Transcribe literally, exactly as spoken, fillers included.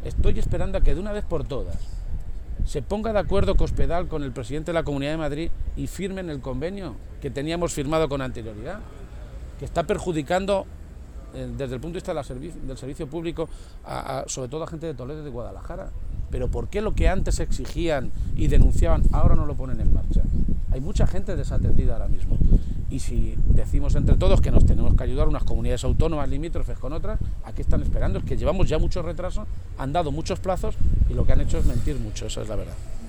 Estoy esperando a que de una vez por todas se ponga de acuerdo Cospedal con el presidente de la Comunidad de Madrid y firmen el convenio que teníamos firmado con anterioridad, que está perjudicando eh, desde el punto de vista de la servicio, del servicio público, a, a, sobre todo a gente de Toledo y de Guadalajara. Pero ¿por qué lo que antes exigían y denunciaban ahora no lo ponen en marcha? Hay mucha gente desatendida ahora mismo. Y si decimos entre todos que nos tenemos que ayudar unas comunidades autónomas limítrofes con otras, aquí están esperando, es que llevamos ya mucho retraso, han dado muchos plazos y lo que han hecho es mentir mucho, esa es la verdad.